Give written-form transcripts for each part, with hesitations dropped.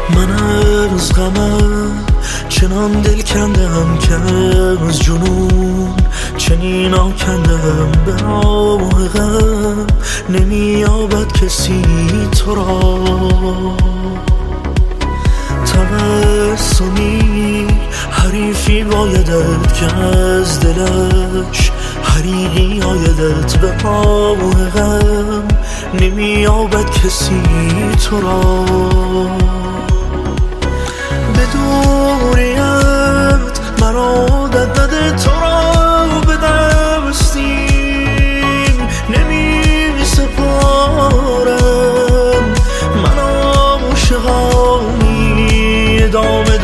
من از غمم چنان دل کندم که از جنون چنین آکندم. به راه غم نمییابد کسی تو را. تبسمی حریفی بایدت که از دلش حریقی آیدت. به راه غم نمییابد کسی تو را. به دوریت مرا عادت نده تو را به دستیم نمی سپارم. من عاشقانی ادامه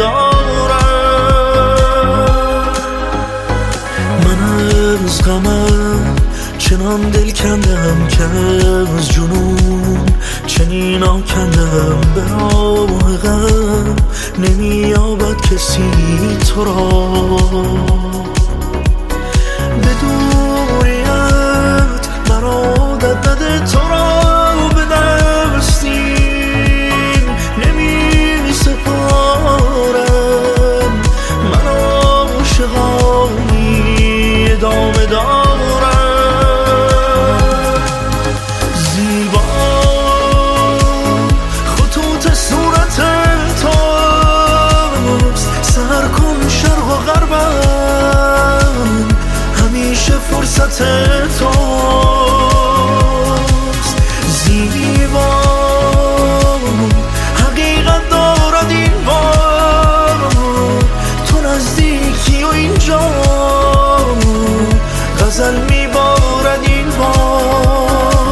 دارم. من از غمم چنان دل کندم که از جنون چنین آکندم. به راه غم نمییابد کسی تو را. به دوریت مرا عادت نده تو را به دستیم نمی سپارم. من عاشقانی ادامه دارم. زیبا خطوط صورت توست، سر کن شرق و غربم همیشه فرصت توست. زیبا حقیقت دارد این بار، تو نزدیکی و اینجا غزل میبارد این بار.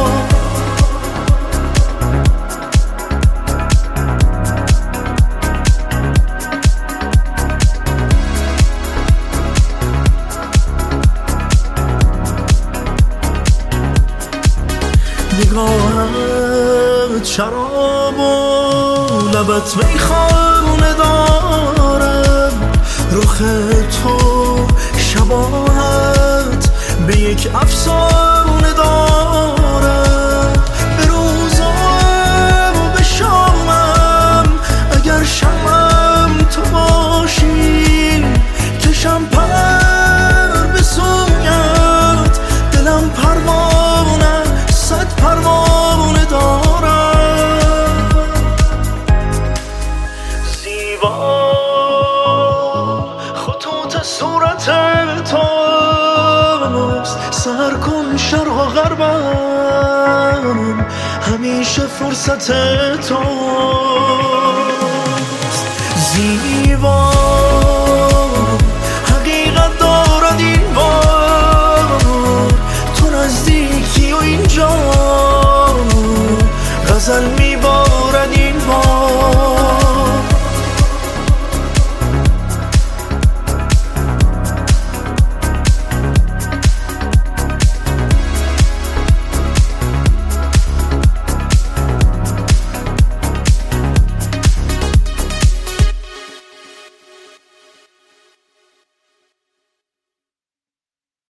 نگاهت شراب و لبت میخانه دارم. رخ تو شباهت به یک افسانه دارد. به روزم و به شامم اگر شمم تو باشی کشم پر به سویت. دلم پروانه صد پروانه دارد. زیبا خطوط صورت توست، سر کن شرق و غربم همیشه فرصت تو.